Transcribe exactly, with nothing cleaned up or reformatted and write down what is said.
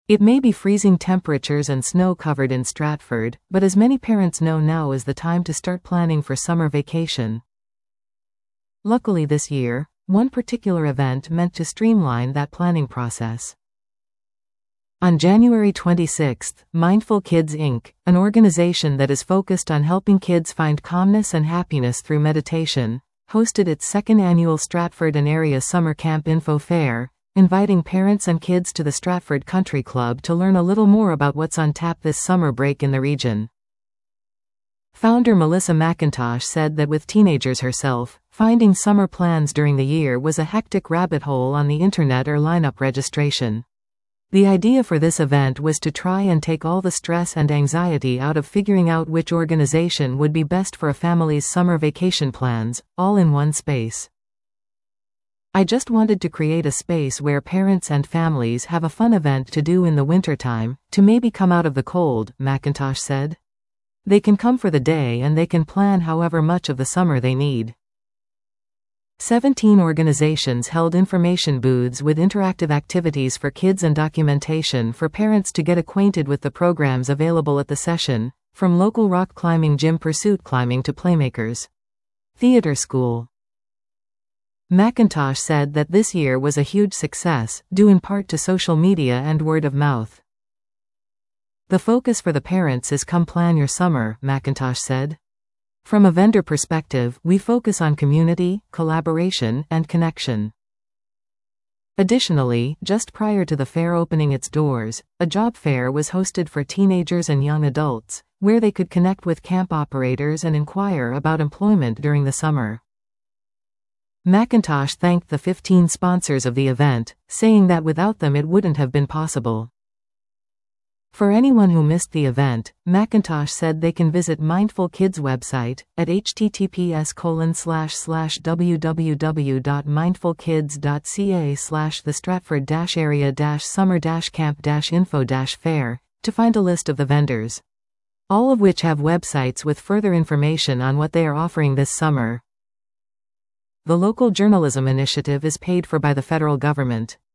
It may be freezing temperatures and snow-covered in Stratford, but as many parents know, now is the time to start planning for summer vacation. Luckily this year, one particular event meant to streamline that planning process. On January twenty-sixth, Mindful Kids Incorporated, an organization that is focused on helping kids find calmness and happiness through meditation, hosted its second annual Stratford and Area Summer Camp Info Fair, inviting parents and kids to the Stratford Country Club to learn a little more about what's on tap this summer break in the region. Founder Melissa McIntosh said that with teenagers herself, finding summer plans during the year was a hectic rabbit hole on the internet or lineup registration. The idea for this event was to try and take all the stress and anxiety out of figuring out which organization would be best for a family's summer vacation plans, all in one space. I just wanted to create a space where parents and families have a fun event to do in the wintertime, to maybe come out of the cold, McIntosh said. They can come for the day and they can plan however much of the summer they need. Seventeen organizations held information booths with interactive activities for kids and documentation for parents to get acquainted with the programs available at the session, from local rock climbing gym Pursuit Climbing to Playmakers Theater School. McIntosh said that this year was a huge success, due in part to social media and word of mouth. The focus for the parents is come plan your summer, McIntosh said. From a vendor perspective, we focus on community, collaboration, and connection. Additionally, just prior to the fair opening its doors, a job fair was hosted for teenagers and young adults, where they could connect with camp operators and inquire about employment during the summer. McIntosh thanked the fifteen sponsors of the event, saying that without them it wouldn't have been possible. For anyone who missed the event, McIntosh said they can visit Mindful Kids' website at https colon slash slash www.mindfulkids.ca slash the Stratford dash area dash summer dash camp dash info dash fair to find a list of the vendors, all of which have websites with further information on what they are offering this summer. The local journalism initiative is paid for by the federal government.